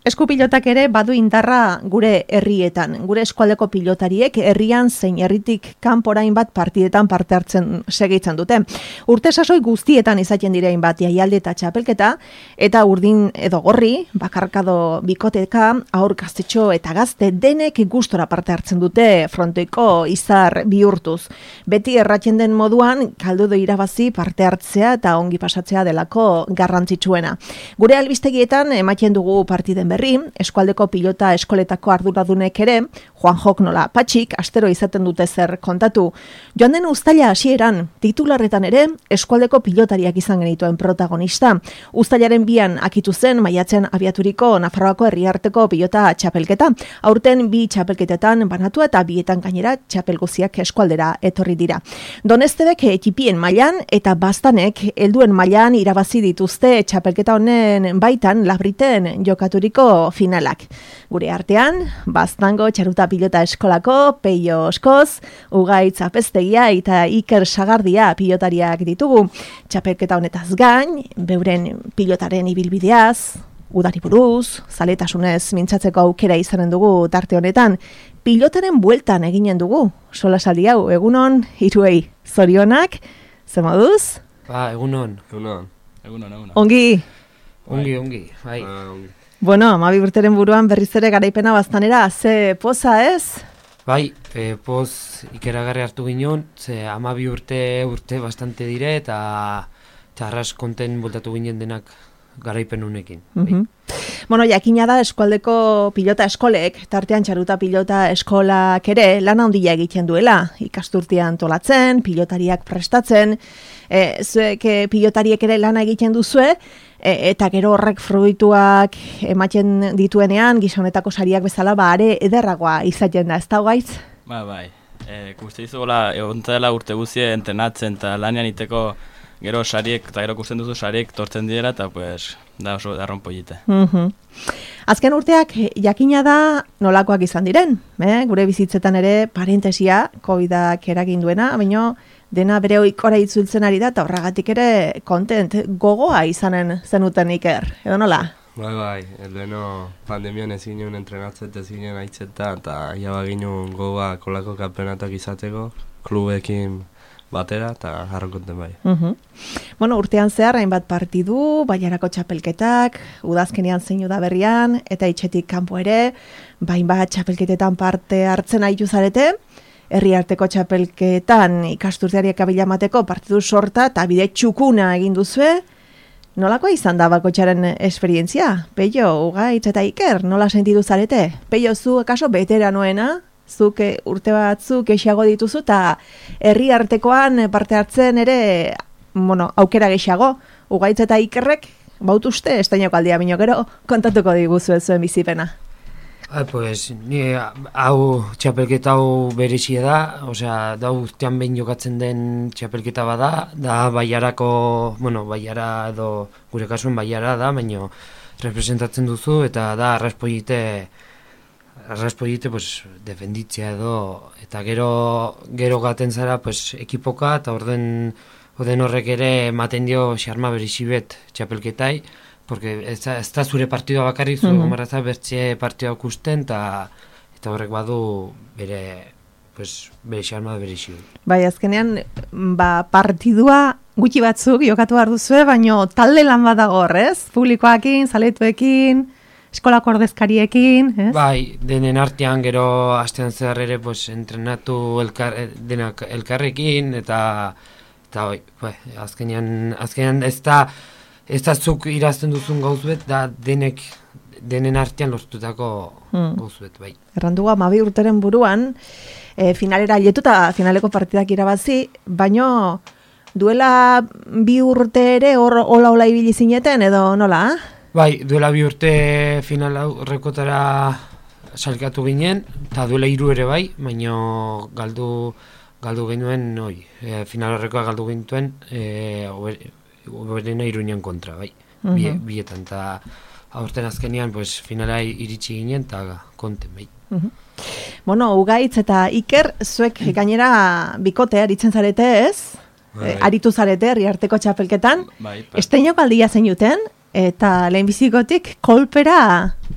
Eskupilotak ere badu indarra gure herrietan. Gure eskualdeko pilotariek herrian zein herritik kanporain bat partidetan parte hartzen segitzen dute. Urte sasoi guztietan izaten direin bat jaialdi eta txapelketa, eta urdin edo gorri, bakarkado bikoteka, aur gaztetxo eta gazte denek gustora parte hartzen dute frontoiko izar bihurtuz. Beti erratzen den moduan, kaldudo irabazi parte hartzea eta ongi pasatzea delako garrantzitsuena. Gure albistegietan ematen dugu partiden berri, eskualdeko pilota eskoletako arduradunek ere, Juanjok nola Patxik, astero izaten dute zer kontatu. Joan den uztaila hasieran, titularretan ere, eskualdeko pilotariak izan genituen protagonista. Uztailaren 2 akitu zen maiatzen abiaturiko Nafarroako herriarteko pilota txapelketa. Aurten 2 txapelketetan banatua eta 2etan gainera txapelguziak eskualdera etorri dira. Donestebek ekipien mailan eta Baztanek helduen mailan irabazi dituzte txapelketa honen baitan Labriten jokaturiko finalak. Gure artean, Baztango txaruta pilota eskolako Peio Oskoz, Ugaitz Apeztegia eta Iker Sagardia pilotariak ditugu. Txapelketa honetaz gain, beuren pilotaren ibilbideaz, udari buruz, zaletasunez mintzatzeko aukera izanen dugu tarte honetan, pilotaren bueltan eginen dugu. Solasaldi hau, egunon, hiruei zorionak, ze moduz? Ba, egunon. Ongi? Ongi, bai. Bueno, 12 urteren buruan berriz ere garaipena Baztanera, ze poza ez? Bai, poz ikeragarri hartu ginen, ze 12 urte bastante dire, eta arras konten voltatu ginen denak garaipen honekin. Bueno, jakina da eskualdeko pilota eskolek, tartean txaruta pilota eskolak ere lan handia egiten duela, ikasturtean antolatzen, pilotariak prestatzen, zuek pilotariek ere lana egiten duzue, eta gero horrek fruituak ematen dituenean, gizonetako sariak bezala, are ederragoa izaten da, ez da gaitz? Bai, ikuste dizugola, egontela urte guzie entrenatzen eta lanian iteko gero sariek, eta gero kusten duzu sariek tortzen direla, eta pues, da oso darron pollite. Azken urteak jakina da nolakoak izan diren, gure bizitzetan ere parentesia, COVID-ak eragin duena, baina dena bere oikora itzultzen ari da, eta horregatik ere kontent gogoa izanen zenuten Iker, edo nola? Bai, leheno pandemian ez ginen entrenatzet, ez ginen aitzeta, eta jaba ginen gogoa kolako kampeonatak izateko, klubekin batera, eta harro konten bai. Bueno, urtean zehar, hainbat partidu, Bailarako txapelketak, udazkenean zein udaberrian, eta etxetik kanpo ere, hainbat txapelketetan parte hartzen aitu zarete, herriarteko txapelketan ikasturteariak abilamateko partidu sorta eta bide txukuna egin duzue. Nolakoa izan da bakotxaren esperientzia? Peio, Ugaitz eta Iker, nola sentidu zarete? Peio, zu akaso veteranoena, zuk urte batzuk gehiago dituzu eta herriartekoan parte hartzen ere, aukera gehiago. Ugaitz eta Ikerrek, bautuzte, estainoko aldia bino gero, kontatuko diguzu zuen bizipena. Pues, ni hau txapelketa hau berezia da, osea, da urtean behin jokatzen den txapelketa bada, da Bailarako, Bailara edo gure kasuen Bailara da, baina representatzen duzu, eta da arraspoite pues, defenditzea edo, eta gero gaten zara pues, ekipoka, eta orden horrek ere ematen dio xarma berezibet txapelketai, porque ez da zure partidua bakarrik, zure gomarraza bertxe partidua ikusten, eta horrek badu bere xarma berezi. Bai, azkenean, partidua gutxi batzuk jokatu behar duzue, baina talde lan badago ez? Publikoakin, zaletuekin, eskolako ordezkariekin, ez? Bai, denen artean gero astean zehar ere entrenatu denak elkarrekin, eta azkenean ez da zuk irazten duzun gauzbet, da denen artean lortutako gauzbet, bai. Errandugu 12 urteren buruan, finalera ailetu eta finaleko partidak irabazi, baino duela 2 urte ere hola ibili zineten, edo nola? Bai, duela 2 urte final horrekotara salkatu ginen, eta duela 3 ere bai, baino galdu genuen, final horrekoa galdu gintuen, oberena Iruñan kontra, bai, bietan, eta aurten azkenean finala iritsi ginen, eta konten, bai. Bueno, Ugaitz eta Iker, zuek gainera bikote aritzen zarete ez? Aritu zarete herriarteko txapelketan. Esteinoko aldia zeinuten, eta lehenbizikotik kolpera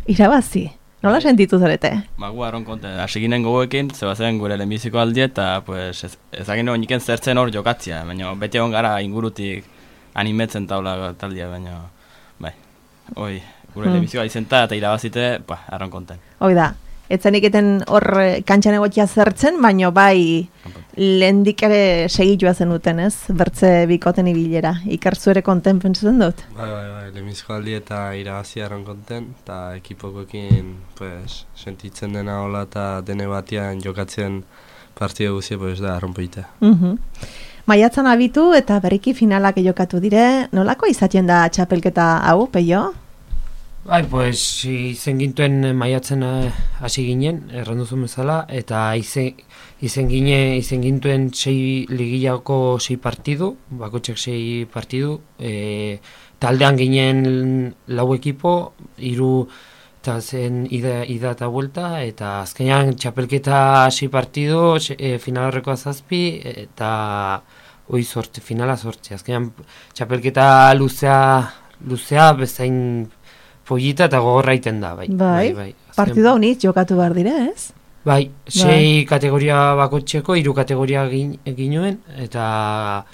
irabazi. Nola sentitu zarete? Gu arron konten, hasi ginen gogoekin, zebazen gure lehenbiziko aldi eta pues, ezagin honiken zertzen hor jokatzia, baina beti egon gara ingurutik animetzen taula taldia, baina bai, gure lehenbizikoa izenta eta irabazite, arron konten. Hoi da, etzenik eten hor kantxan egotia zertzen, baina bai lehendik ere segitua zenuten, ez? Bertze bikoten ibilera. Iker zuere konten pentsatzen dut? Bai, lehenbizko aldi eta irabazi arron konten, eta ekipokoekin pues, sentitzen dena hola eta dene batian jokatzen partida guzia, pues da, arron poitea. Maiatzan abitu eta berriki finalak jokatu dire, nolako izaten da txapelketa hau, Peio? Bai, pues, izen gintuen maiatzen hasi ginen, erranduzu bezala, eta izen gintuen 6 ligillako 6 partidu, bakotxek 6 partidu, taldean ginen 4 ekipo, 3 eta zen ida eta vuelta, eta azkenean txapelketa 6 partidu, final horrekoa 7, eta finala 8. Azkenean txapelketa luzea bezain polita eta gogorra iten da, bai. Partidu hau nitz jokatu behar dire, ez? Bai, 6 kategoria bakotxeko, 3 kategoria ginuen, eta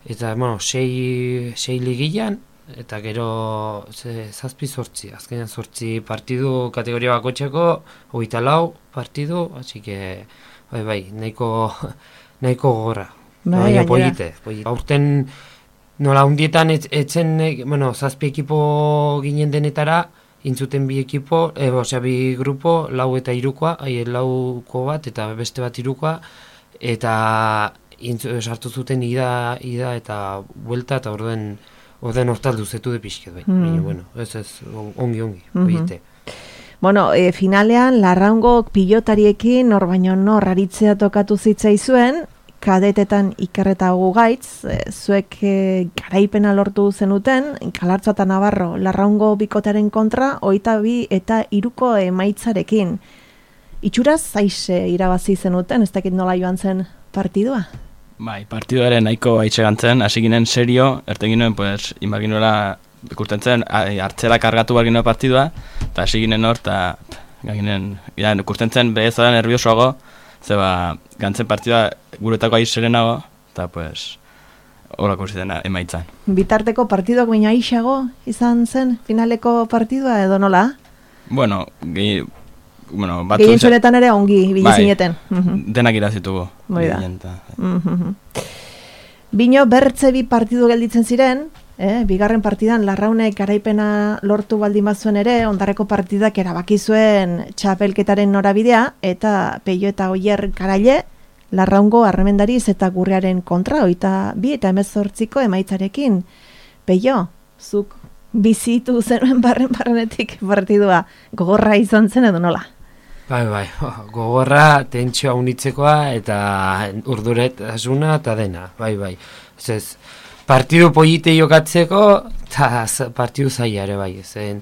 6 ligillan, eta gero 7-8, azkenean 8 partidu kategoria bakotxeko, 24 partidu, así que, bai, nahiko gogorra. Baina polite. Aurten nola hundietan etzen, 7 ekipo ginen denetara, intzuten 2 ekipo, bi grupo, 4 eta 3koa, 4ko bat eta beste bat 3koa, eta sartu zuten ida eta vuelta, eta orden hortal duzetu de pixket, bai. Ez, ongi, oite. Finalean, Larraungo pilotariekin, nor baino nor aritzea tokatu zitzaizuen, kadetetan Ikerreta Gugaitz, zuek garaipena lortu zenuten, Kalartzo eta Navarro, Larraungo bikotaren kontra, 22 eta 3ko emaitzarekin. Itxuraz, zaize irabazi zenuten, ez dakit nola joan zen partidua? Bai, partiduaren nahiko aitsegantzen, hasi ginen serio, erten ginen, pues, inbarginuela, ikusten zen, hartzela kargatu barginua partidua, eta hasi ginen hor, eta ikusten zen, behezara nerviosoago, zeba, gantzen partidua guretako aizerenago, eta, pues, horako zidena emaitzan. Bitarteko partiduak baina aixago izan zen, finaleko partidua edo nola? Gehien zuretan ere ongi bilizineten. Denak irazitugu. Bino, bertze 2 partidu gelditzen ziren, bigarren partidan Larraunek garaipena lortu baldin bazuen ere, ondarreko partidak erabaki zuen txapelketaren norabidea, eta Peio eta Oier Garaile, Larraungo Arremendariz eta Gurriaren kontra, 22 eta 18ko emaitzarekin. Peio, zuk bizitu zenuen barrenetik partidua, gogorra izan zen edo nola? Bai, gogorra, tentsioa unitzekoa, eta urduret asuna, eta dena, bai. Ez, partidu polite jokatzeko, eta partidu zaila ere, bai.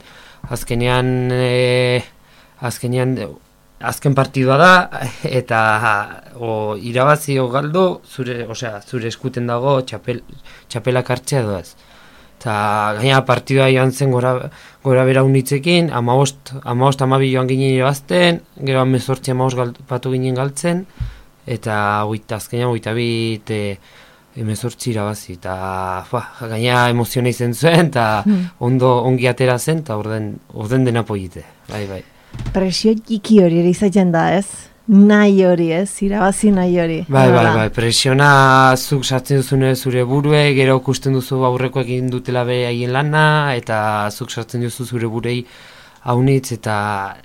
Azken partidua da, eta irabazi galdu, zure eskuten dago txapelak hartzea doaz. Eta gaina partidua joan zen gora bera unitzekin, 15-12 joan ginen irabazten, gero 18-15 batu ginen galtzen, eta azkenean 22 18 irabazi, eta gaina emoziona izen zuen, eta ongi atera zen, eta orden dena polite, bai. Presio txiki hori ere izaten da, ez? Nahi hori, ez? Irabazi nahi hori. Bai, presiona zuk sartzen duzune zure burue, gero ikusten duzu aurreko egin dutela bere haien lana, eta zuk sartzen duzu zure burei haunitz, eta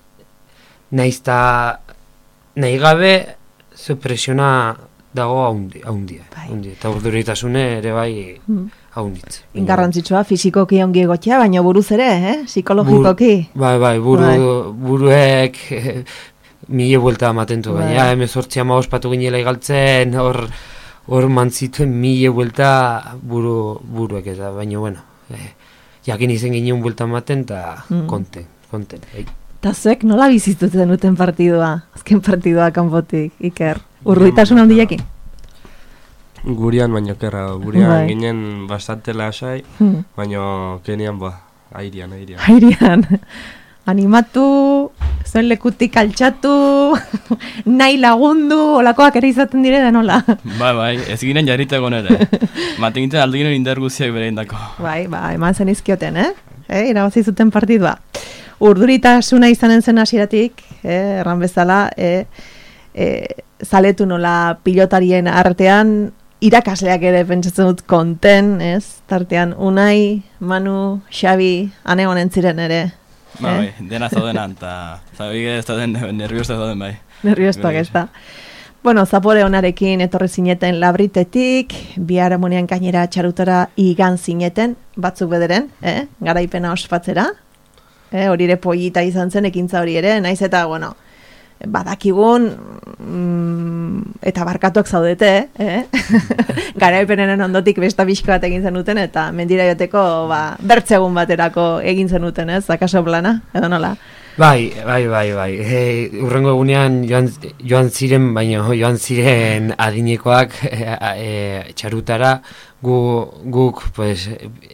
nahi gabe zu presiona dago haundia. Eta urduritasune ere bai haunitz. Ingarrantzitsua, fizikoki ongi egotea, baina buruz ere, psikologikoki. Bai, buruek... 1000 buelta amatentu, baina 18-15 patu ginela igaltzen, hor mantzituen 1000 buelta buruek eta, baina, jakin izen ginen buelta amaten, eta konten. Eta zuek nola bizituten duten partidua, azken partidua kanpotik, Iker? Urruitasun handiakin? Gurian baino kerra, ginen bastante lasai, baina kenian airean. animatu, zuen lekutik altxatu, nahi lagundu, olakoak ere izaten dire da nola. Bai, ez ginen jarriteko nere. Maten gintzen alde ginen indar guztiak bere indako. Bai, eman zen izkioten, irabazi zuten partidua. Urduritasuna izanen zen hasieratik, erran bezala, zaletu nola pilotarien artean, irakasleak ere pentsatzen dut konten, ez? Tartean Unai, Manu, Xabi, ane honen ziren ere. Bai, dena zaudenan, eta zabik ez dauden nervioso dauden bai. Nerviostuak ez da. Bueno, Zapore onarekin etorri zineten Labritetik, bihar munean gainera txarutara igan zineten, batzuk bederen, garaipena ospatzera. Hori ere pollita izan zen ekintza hori ere, naiz eta, bueno, badakigun eta barkatuak zaudete, garaipenen ondotik besta pixka bat egin zenuten eta mendira joteko bertzegun baterako egin zenuten, ez? Akaso plana, edo nola? Bai. Urrengo egunean joan ziren adinekoak txarutara, guk pues,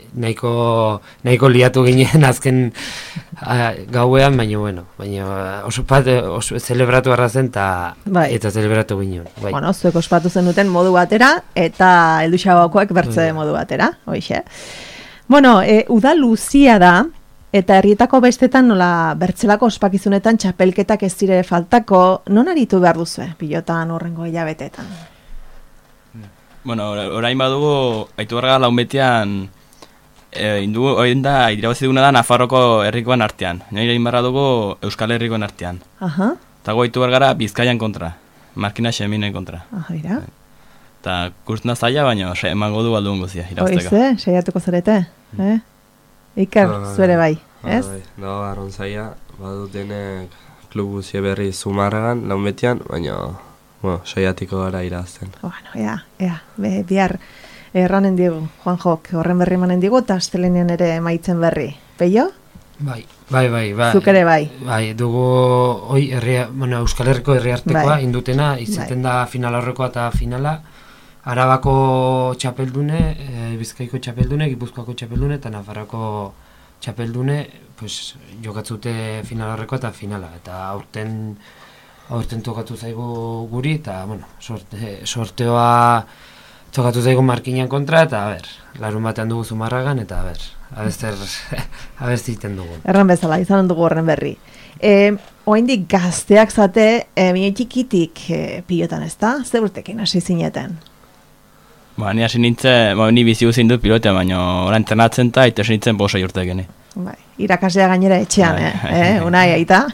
nahiko liatu ginen azken gauean, baina oso zelebratu arrazen eta zelebratu ginen. Bai. Bueno, zuek ospatu zenuten modu batera eta helduxabakoak bertze modu batera, hoixe. Bueno, uda luzia da, eta herrietako bestetan nola bertzelako ospakizunetan txapelketak ez dire faltako, non aritu behar duzue pilotan horrengo hilabetetan? Bueno, orain badugu, aitu barga launbetian, orain da, irabazi duguna da Nafarroko herrikoen artean. Nire inbarra dugu Euskal Herrikoen artean. Eta aitu bargara Bizkaian kontra, Markina Xeminen kontra. Dira. Eta kurtuna zaila, baina emango du aldun guzia, irabazteko. Oize, saiatuko zarete, Iker, zuere bai, ez? Da, arron zaila, badut denek klub guzie berri Zumarragan, launbetian, baina, saiatiko gara irazten. Bueno, bihar erranen digu, Juanjok, horren berri manen digu, eta astelenean ere maitzen berri. Peio? Bai. Zuk ere bai. Bai, dugu Euskal Herriko herriartekoa indutena, izaten da final aurrekoa eta finala, Arabako txapeldune, Bizkaiko txapeldune, Gipuzkoako txapeldune eta Nafarroko txapeldune pues, jokatzute final horreko eta finala. Eta aurten tokatu zaigu guri eta sorteoa tokatu zaigu Markinan kontra eta larun batean dugu Zumarragan eta abesti iten dugu. Erran bezala, izan dugu horren berri. Oaindik gazteak zate, mine txikitik pilotan ez da? Zer urtekin hasi zineten? Ni hasi nintzen, ni bizi guzin dut pilotea, baina orain entrenatzen eta hasi nintzen 5 urte geni. Irakaslea gainera etxean, Unai aita.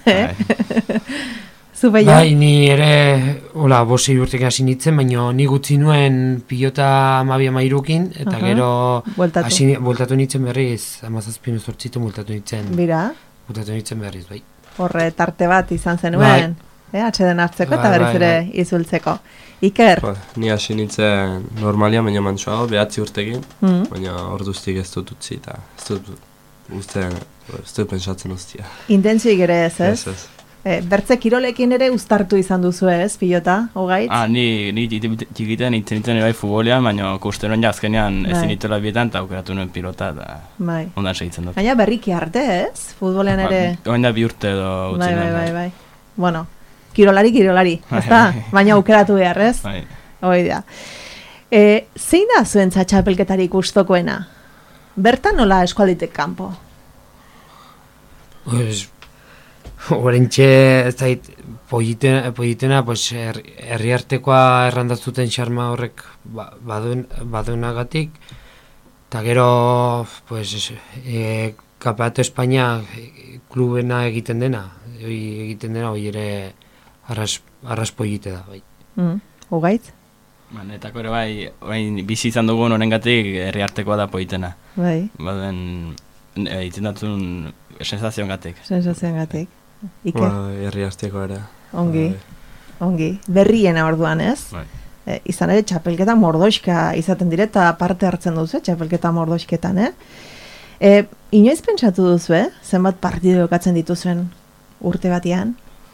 Zupe jo? Bai, ni ere 5 urtekin hasi nintzen, baina ni gutzi nuen pilota 12-13 eta gero bueltatu nintzen berriz, 17-18 bueltatu nintzen. Bira? Bueltatu nintzen berriz, bai. Horre tarte bat izan zenuen, atxeden hartzeko eta berriz ere izultzeko. Iker? Ni hasi nintzen normalia, baina mantsoago, 9 urtekin, baina orduztik ez dut utzi eta ez dut pentsatzen ustia. Intentzioik ere ez, ez? Ez. Bertze kirolekin ere uztartu izan duzu ez, pilota, hogaitz? Ni txikiten nintzen bai futbolean, baina kusteron jazkenean ezin nitola bietan eta aukeratu nuen pilota eta ondan segitzen dut. Gaina berriki arte ez, futbolean ere? Oain da 2 urte edo utzi nuen. Bai. Bueno, kirolari, ezta? Baina aukeratu behar, ez? Bai. Hoi da. Zein da zuen txapelketari gustokoena? Bertan nola eskualditek kanpo? Horentxe, ez dait, poitena, herriartekoa errandazuten xarma horrek badunagatik, eta gero, Kampeonato Espainia klubena egiten dena, hori ere arras poite da, bai. Hogaitz? Netako ere bai, bizi izan dugun honengatik herriartekoa da poitena. Bai. Baden, itzendatun sensazioengatik. Sensazioengatik. Ike? Herriarteko ere. Ongi. Berriena orduan, ez? Bai. Izan ere, txapelketa mordoxka izaten dire, eta parte hartzen duzu, txapelketa mordoxketan, Inoiz pentsatu duzu, zenbat partidu jokatzen dituzuen urte batean?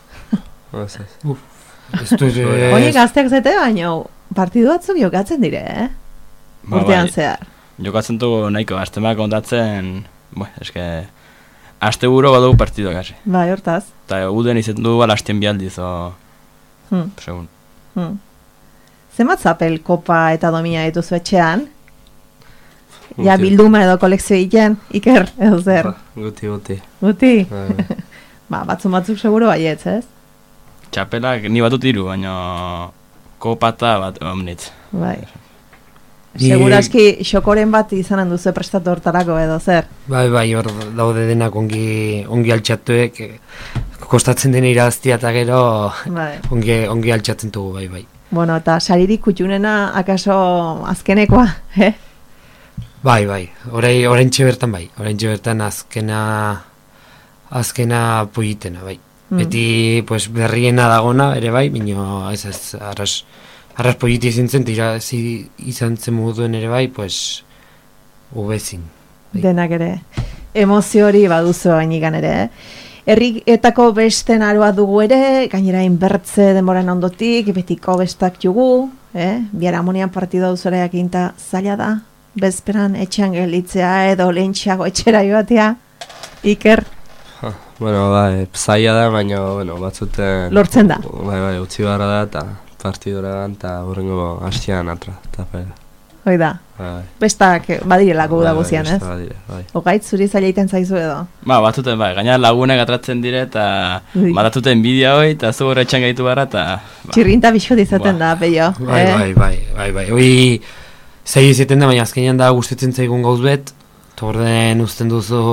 Hori gazteak zete, baina partidu batzuk jokatzen dire, urtean zehar. Jokatzen dugu nahiko, aztemak ondatzen, eske, aste buro badugu partidoa gasi. Bai, hortaz. Eta uden izaten dugu alastien bialdiz, segun. Zemat zapel kopa eta domina dituzu etxean? Ja, bilduma edo kolekzio egiten, Iker, edo zer? Guti. Guti? Batzuk seguro baietz, ez? Txapelak ni batut iru, baina kopa eta bat omnitz. Bai. Seguraski xokoren bat izanen duzu prestatu hortarako edo zer? Bai, hor daude denak ongi altxatuek, kostatzen dena iraztia eta gero ongi altxatzen dugu, bai. Bueno, eta saririk kutxunena akaso azkenekoa, Bai, oraintxe bertan azkena poitena, bai. Beti, pues, berriena dagona, ere bai, minio, arras poiti zintzen, izan zen moduen ere bai, pues, ubezin. Bai. Denak ere, emozio hori baduzu bainikan ere, Herrietako beste naroa dugu ere, gainera inbertze denboran ondotik, betiko bestak jugu, Biaramonian partida duzera jakinta zaila da, bezperan etxean gelitzea edo lehentxeago etxera joatea, Iker? Bueno, bai, zaila da, baina, batzuten... Lortzen da? Bai, utzi barra da, eta partidora da, eta horrengo hastian eta Hoi da, bestak badirelako da guzian, ez? Bai. Ogait, zuri zaila iten zaizu edo? Batzuten, gaina lagunek atratzen dire, eta batatuten bidea hoi, eta zu horretxan gaitu barra, eta... Txirrinta bixot izaten da, peio. Bai. Hoi, zaila izaten da, baina azkenean da gustetzen zaigun gauz bet, torden usten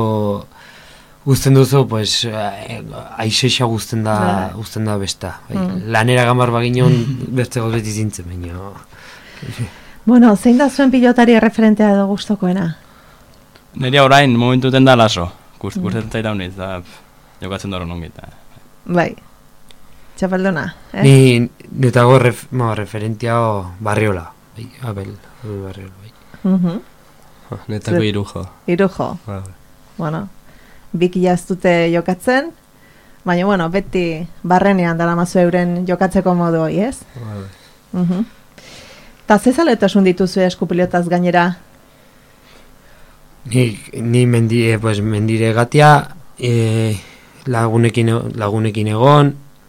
duzu, pues, aixexa guzten da besta. Lanera gambar baginon beste gauz bet izintzen, baina... Bueno, zein da zuen pilotari referentea edo gustokoena? Neria orain, momentuten da laso. Gustetzen zaita honiz, da jokatzen doron ongita. Bai. Txapelduna, Ni netago referentia Barriola. Abel Barriola, bai. Netako Irujo. Irujo. Bueno, biki jaztute jokatzen, baina, beti barrenean dara mazu euren jokatzeko modu hoi, ez? Bai. Ta zezaletasun dituzu eskupilotaz gainera? Ni mendire gatia, lagunekin egon,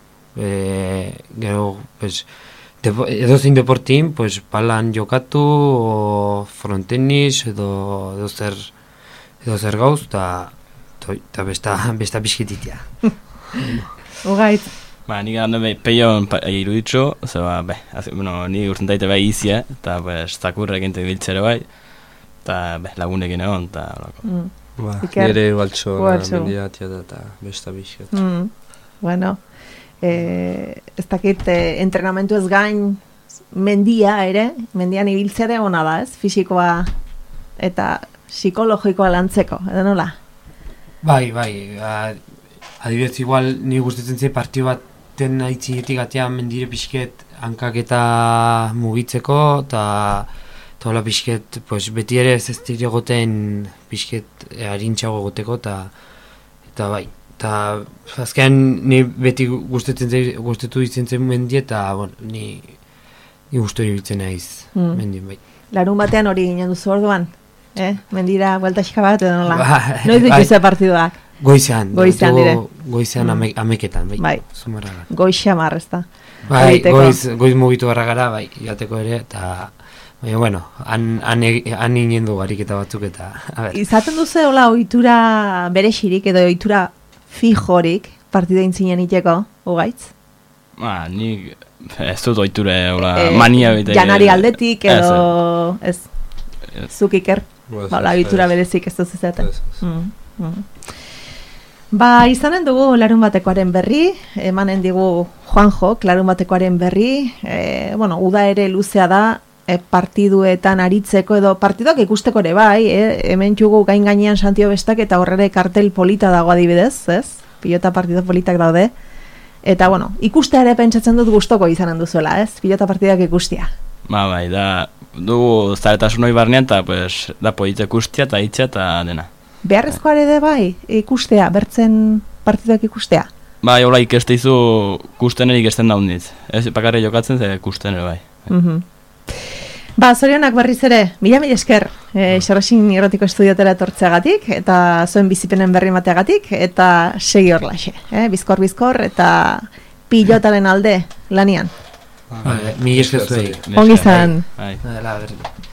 gero, pues, edo zein deportin, pues, palan jokatu, o frontenis, edo zer gauz, eta besta pixkititia. Ugait. Nik gano peion iruditzu, ni urten daite bai izia, eta zakurrek entek biltzere bai, eta lagunekin egon, eta holako. Nire baltxo mendiatia eta besta bizket. Bueno, ez dakit entrenamentu ez gain mendia ere, mendian ibiltzere ona da, ez? Fisikoa eta psikologikoa lantzeko, edo nola? Bai, adibidez igual ni gustatzen zei partio bat aitzinetik atea mendire pixket hankak eta mugitzeko, eta hola pixket, pues, beti ere ez dira egoten pixket harintxago egoteko, eta bai. Eta azkean ni beti gustatu izen zen mendie, eta ni gustu ibiltzen naiz mendien, bai. Larun batean hori ginen duzu orduan? Mendira bueltaxika bat edo nola? Noiz dituzue partiduak? Goizean dire. Goizean ameketan, bai. Goixamar, ez da. Bai, goiz mugitu barra gara, bai, jateko ere, eta, bueno, han inen du gariketa batzuk, eta, a ber. Izaten duzu hola ohitura berexirik edo ohitura fijorik partida intzinen iteko, ugaitz? Nik ez dut ohiture mania bete. Janari aldetik edo, ez, zuk Iker, ohitura berezik ez duz izaten. Izanen dugu larun batekoaren berri, emanen digu Juanjo, larun batekoaren berri, uda ere luzea da, partiduetan aritzeko edo partiduak ikusteko ere bai, hemen txugu gain gainean Santio Bestak eta horrere kartel polita dago adibidez, ez? Pilota partido politak daude. Eta, ikustea ere pentsatzen dut gustoko izanen duzuela, ez? Pilota partidak ikustia. Bai, da, dugu zaretasun hori barnean, eta, pues, da polita ikustia eta hitzea eta dena. Beharrezkoa ere bai ikustea, bertzen partiduak ikustea? Bai, hola ikesteizu kusten erik esten daundiz. Ez bakarri jokatzen, ze kusten ere bai. Zorionak berriz ere, mila esker, Xerrasin Irratiko Estudiotera etortzeagatik, eta zuen bizipenen berri mateagatik, eta segi horlaxe, bizkor, eta pilotaren alde lanian. Mila esker zuei. Ongi izan. Bai. Hala, berri.